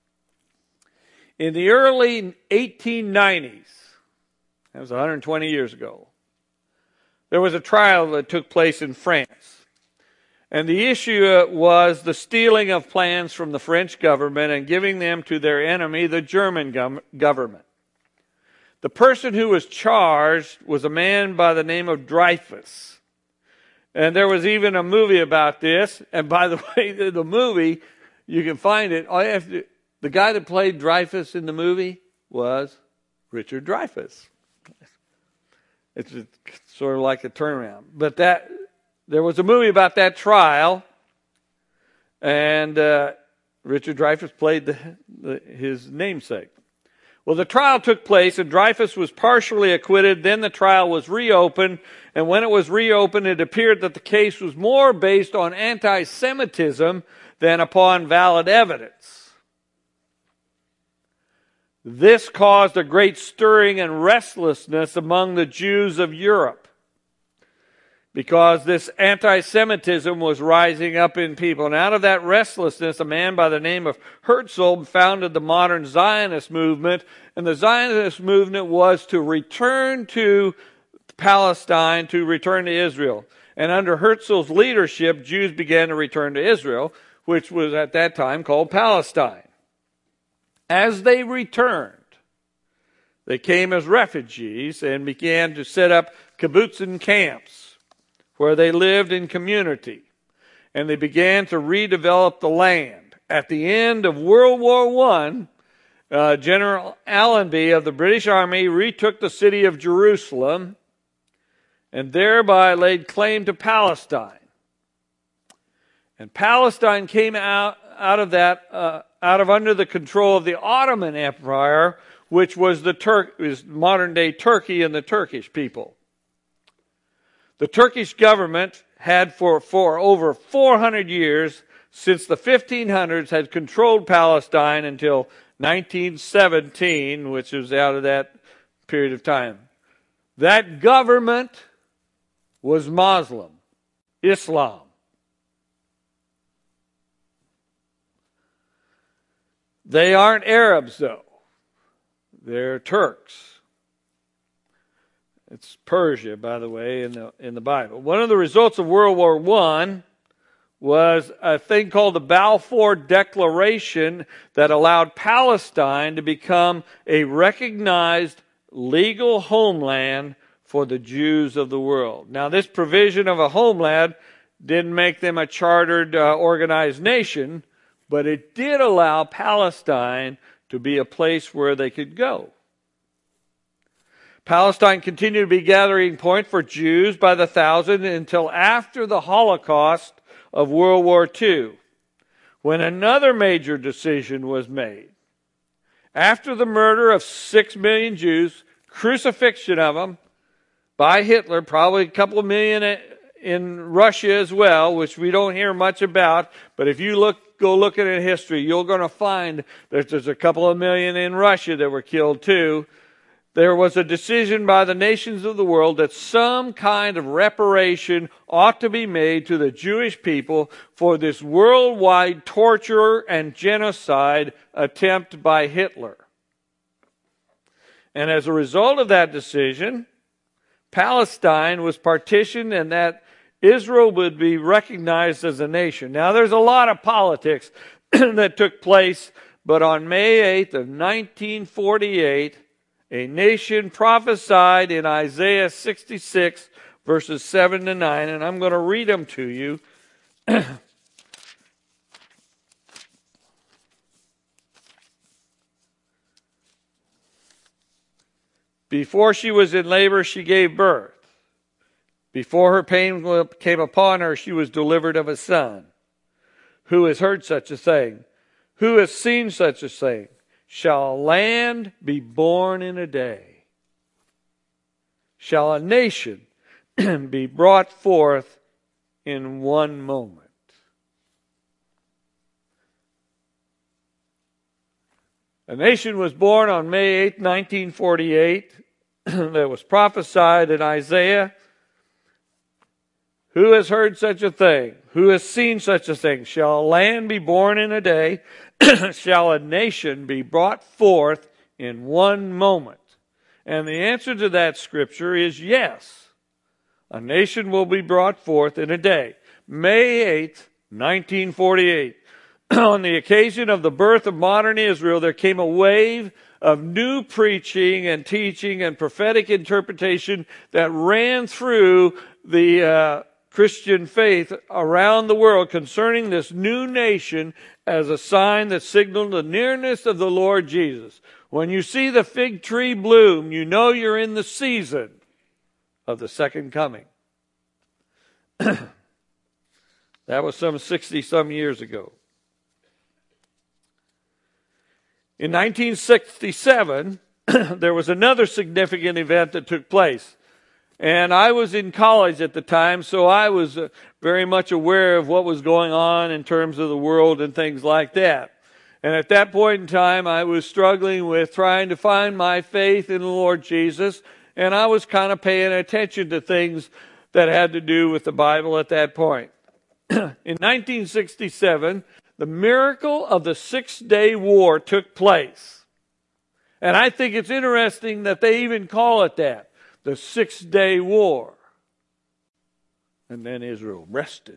In the early 1890s, that was 120 years ago, there was a trial that took place in France. And the issue was the stealing of plans from the French government and giving them to their enemy, the German government. The person who was charged was a man by the name of Dreyfus. And there was even a movie about this. And by the way, the movie, you can find it. The guy that played Dreyfus in the movie was Richard Dreyfuss. It's sort of like a turnaround. But there was a movie about that trial. And Richard Dreyfuss played his namesake. Well, the trial took place, and Dreyfus was partially acquitted. Then the trial was reopened, and when it was reopened, it appeared that the case was more based on anti-Semitism than upon valid evidence. This caused a great stirring and restlessness among the Jews of Europe. because this anti-Semitism was rising up in people. And out of that restlessness, a man by the name of Herzl founded the modern Zionist movement. And the Zionist movement was to return to Palestine, to return to Israel. And under Herzl's leadership, Jews began to return to Israel, which was at that time called Palestine. As they returned, they came as refugees and began to set up kibbutzim camps where they lived in community. And they began to redevelop the land. At the end of World War I, General Allenby of the British Army retook the city of Jerusalem and thereby laid claim to Palestine. And Palestine came out of under the control of the Ottoman Empire, which was modern day Turkey and the Turkish people. The Turkish government had for over 400 years, since the 1500s, had controlled Palestine until 1917, which was out of that period of time. That government was Muslim, Islam. They aren't Arabs, though. They're Turks. It's Persia, by the way, in the Bible. One of the results of World War I was a thing called the Balfour Declaration that allowed Palestine to become a recognized legal homeland for the Jews of the world. Now, this provision of a homeland didn't make them a chartered, organized nation, but it did allow Palestine to be a place where they could go. Palestine continued to be a gathering point for Jews by the thousand until after the Holocaust of World War II, when another major decision was made. After the murder of 6 million Jews, crucifixion of them by Hitler, probably a couple of million in Russia as well, which we don't hear much about, but if you go looking at history, you're going to find that there's a couple of million in Russia that were killed too. There was a decision by the nations of the world that some kind of reparation ought to be made to the Jewish people for this worldwide torture and genocide attempt by Hitler. And as a result of that decision, Palestine was partitioned and that Israel would be recognized as a nation. Now, there's a lot of politics that took place, but on May 8th of 1948, a nation prophesied in Isaiah 66, verses 7 to 9, and I'm going to read them to you. Before she was in labor, she gave birth. Before her pain came upon her, she was delivered of a son. Who has heard such a thing? Who has seen such a thing? Shall a land be born in a day? Shall a nation be brought forth in one moment? A nation was born on May 8, 1948, that was prophesied in Isaiah. Who has heard such a thing? Who has seen such a thing? Shall a land be born in a day? Shall a nation be brought forth in one moment? And the answer to that scripture is yes. A nation will be brought forth in a day. May 8th, 1948. On the occasion of the birth of modern Israel, there came a wave of new preaching and teaching and prophetic interpretation that ran through the Christian faith around the world concerning this new nation as a sign that signaled the nearness of the Lord Jesus. When you see the fig tree bloom, you know you're in the season of the second coming. That was some 60-some years ago. In 1967, there was another significant event that took place. And I was in college at the time, so I was very much aware of what was going on in terms of the world and things like that. And at that point in time, I was struggling with trying to find my faith in the Lord Jesus, and I was kind of paying attention to things that had to do with the Bible at that point. In 1967, the miracle of the Six-Day War took place. And I think it's interesting that they even call it that, the Six-Day War. And then Israel rested.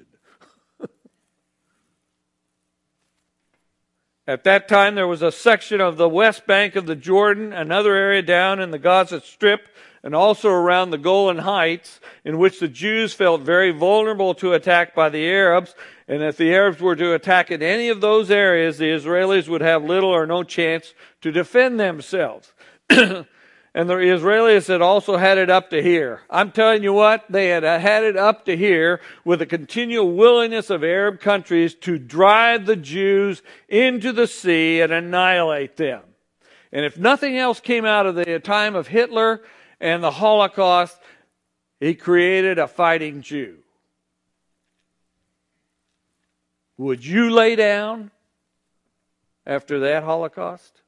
At that time, there was a section of the west bank of the Jordan, another area down in the Gaza Strip, and also around the Golan Heights, in which the Jews felt very vulnerable to attack by the Arabs. And if the Arabs were to attack in any of those areas, the Israelis would have little or no chance to defend themselves. And the Israelis had also had it up to here. I'm telling you what, they had it up to here with a continual willingness of Arab countries to drive the Jews into the sea and annihilate them. And if nothing else came out of the time of Hitler and the Holocaust, he created a fighting Jew. Would you lay down after that Holocaust?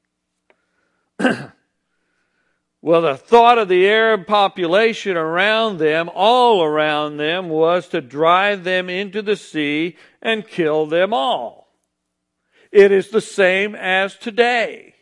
Well, the thought of the Arab population around them, all around them, was to drive them into the sea and kill them all. It is the same as today.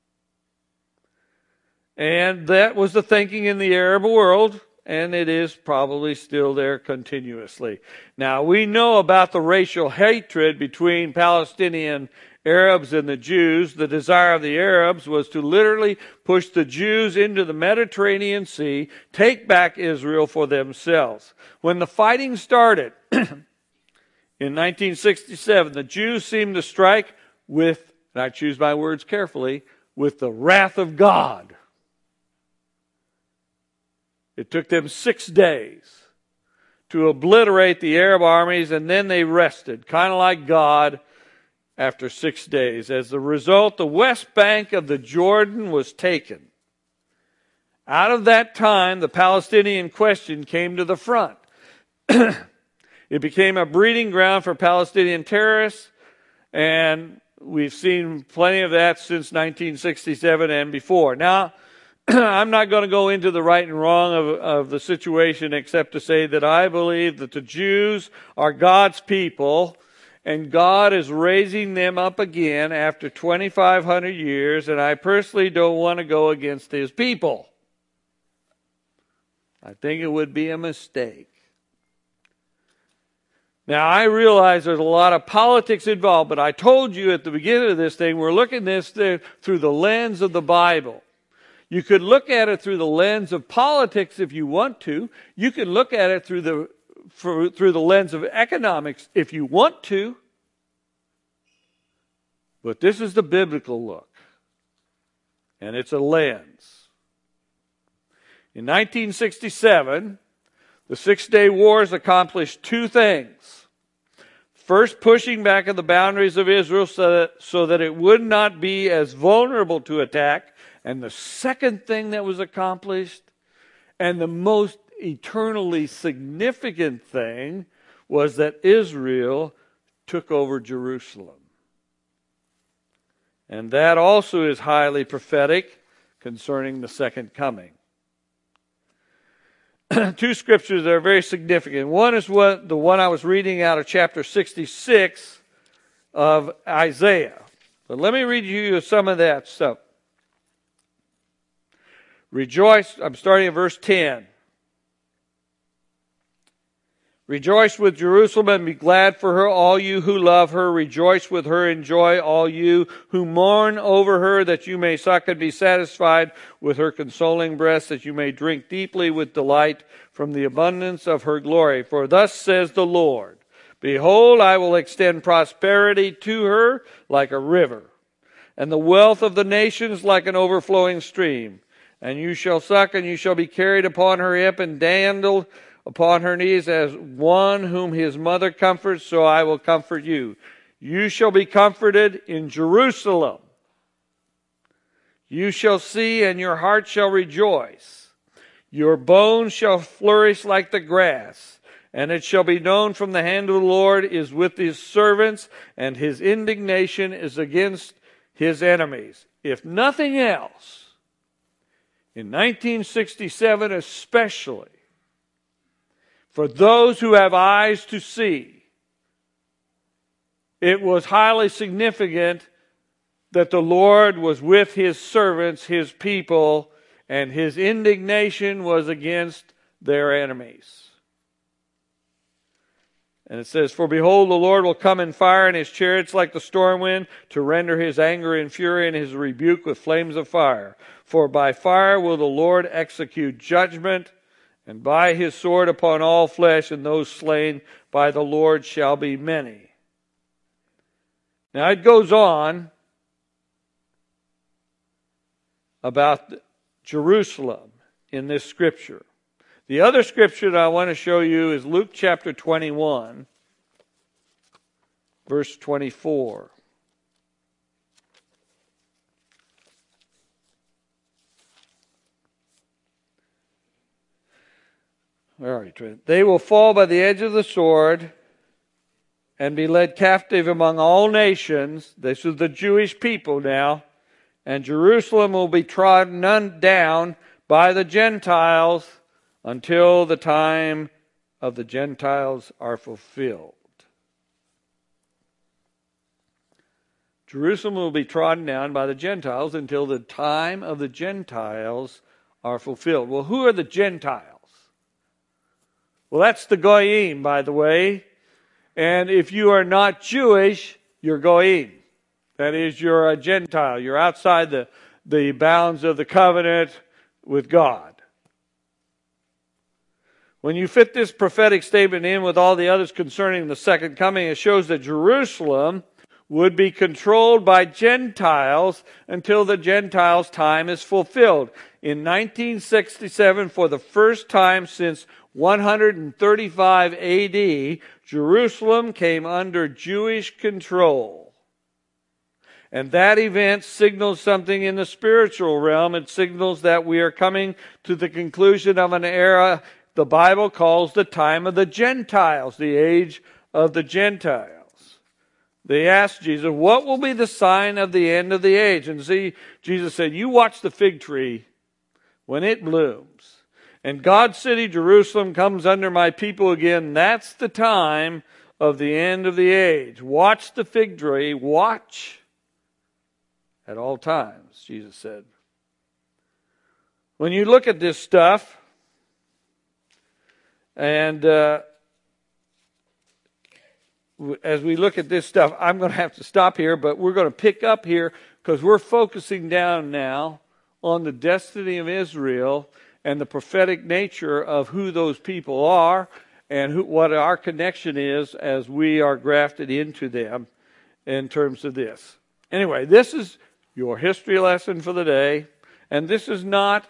And that was the thinking in the Arab world, and it is probably still there continuously. Now, we know about the racial hatred between Palestinian Arabs and the Jews. The desire of the Arabs was to literally push the Jews into the Mediterranean Sea, take back Israel for themselves. When the fighting started in 1967, the Jews seemed to strike with, and I choose my words carefully, with the wrath of God. It took them 6 days to obliterate the Arab armies, and then they rested, kind of like God, after 6 days. As a result, the west bank of the Jordan was taken. Out of that time, the Palestinian question came to the front. It became a breeding ground for Palestinian terrorists, and we've seen plenty of that since 1967 and before. Now, I'm not going to go into the right and wrong of the situation except to say that I believe that the Jews are God's people, and God is raising them up again after 2,500 years, and I personally don't want to go against His people. I think it would be a mistake. Now, I realize there's a lot of politics involved, but I told you at the beginning of this thing, we're looking at this through the lens of the Bible. You could look at it through the lens of politics if you want to. You can look at it through the lens of economics if you want to. But this is the biblical look. And it's a lens. In 1967, the Six-Day Wars accomplished two things. First, pushing back at the boundaries of Israel so that it would not be as vulnerable to attack. And the second thing that was accomplished, and the most eternally significant thing, was that Israel took over Jerusalem. And that also is highly prophetic concerning the second coming. Two scriptures that are very significant. One is the one I was reading out of chapter 66 of Isaiah. But let me read you some of that stuff. Rejoice, I'm starting at verse 10. Rejoice with Jerusalem and be glad for her, all you who love her. Rejoice with her and joy, all you who mourn over her, that you may suck and be satisfied with her consoling breast, that you may drink deeply with delight from the abundance of her glory. For thus says the Lord, behold, I will extend prosperity to her like a river, and the wealth of the nations like an overflowing stream. And you shall suck, and you shall be carried upon her hip, and dandled upon her knees as one whom his mother comforts, so I will comfort you. You shall be comforted in Jerusalem. You shall see, and your heart shall rejoice. Your bones shall flourish like the grass, and it shall be known from the hand of the Lord is with his servants, and his indignation is against his enemies. If nothing else, in 1967 especially, For those who have eyes to see, it was highly significant that the Lord was with His servants, His people, and His indignation was against their enemies. And it says, For behold, the Lord will come in fire, and His chariots like the storm wind, to render His anger and fury, and His rebuke with flames of fire. For by fire will the Lord execute judgment, and by His sword upon all flesh, and those slain by the Lord shall be many. Now it goes on about Jerusalem in this scripture. The other scripture that I want to show you is Luke chapter 21, verse 24. Where are you, Trent? They will fall by the edge of the sword and be led captive among all nations. This is the Jewish people now. And Jerusalem will be trodden down by the Gentiles until the time of the Gentiles are fulfilled. Jerusalem will be trodden down by the Gentiles until the time of the Gentiles are fulfilled. Well, who are the Gentiles? Well, that's the Goyim, by the way. And if you are not Jewish, you're Goyim. That is, you're a Gentile. You're outside the bounds of the covenant with God. When you fit this prophetic statement in with all the others concerning the second coming, it shows that Jerusalem would be controlled by Gentiles until the Gentiles' time is fulfilled. In 1967, for the first time since 135 AD, Jerusalem came under Jewish control. And that event signals something in the spiritual realm. It signals that we are coming to the conclusion of an era the Bible calls the time of the Gentiles, the age of the Gentiles. They asked Jesus, what will be the sign of the end of the age? And see, Jesus said, you watch the fig tree when it blooms. And God's city, Jerusalem, comes under my people again. That's the time of the end of the age. Watch the fig tree. Watch at all times, Jesus said. When you look at this stuff, and as we look at this stuff, I'm going to have to stop here, but we're going to pick up here because we're focusing down now on the destiny of Israel and the prophetic nature of who those people are and what our connection is as we are grafted into them in terms of this. Anyway, this is your history lesson for the day, and this is not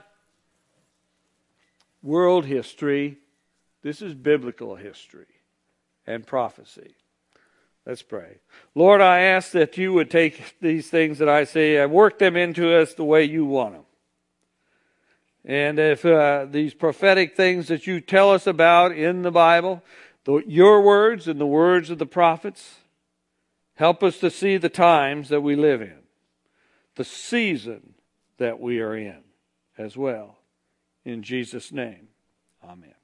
world history. This is biblical history and prophecy. Let's pray. Lord, I ask that you would take these things that I say and work them into us the way you want them. And if these prophetic things that you tell us about in the Bible, your words and the words of the prophets, help us to see the times that we live in, the season that we are in as well. In Jesus' name, amen.